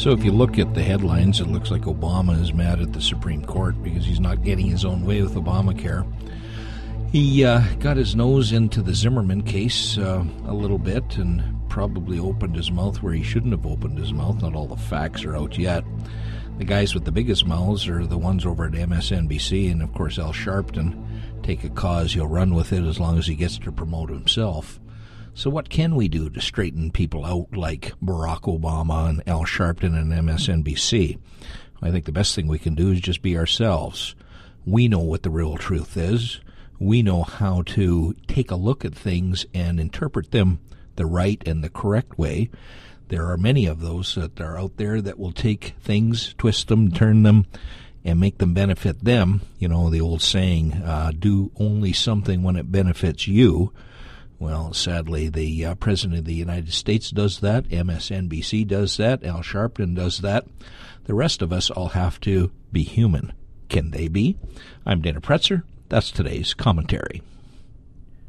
So if you look at the headlines, it looks like Obama is mad at the Supreme Court because he's not getting his own way with Obamacare. He got his nose into the Zimmerman case a little bit and probably opened his mouth where he shouldn't have opened his mouth. Not all the facts are out yet. The guys with the biggest mouths are the ones over at MSNBC, and of course Al Sharpton. Take a cause, he'll run with it as long as he gets to promote himself. So what can we do to straighten people out like Barack Obama and Al Sharpton and MSNBC? I think the best thing we can do is just be ourselves. We know what the real truth is. We know how to take a look at things and interpret them the right and the correct way. There are many of those that are out there that will take things, twist them, turn them, and make them benefit them. You know, the old saying, do only something when it benefits you. Well, sadly, the President of the United States does that. MSNBC does that. Al Sharpton does that. The rest of us all have to be human. Can they be? I'm Dana Pretzer. That's today's commentary.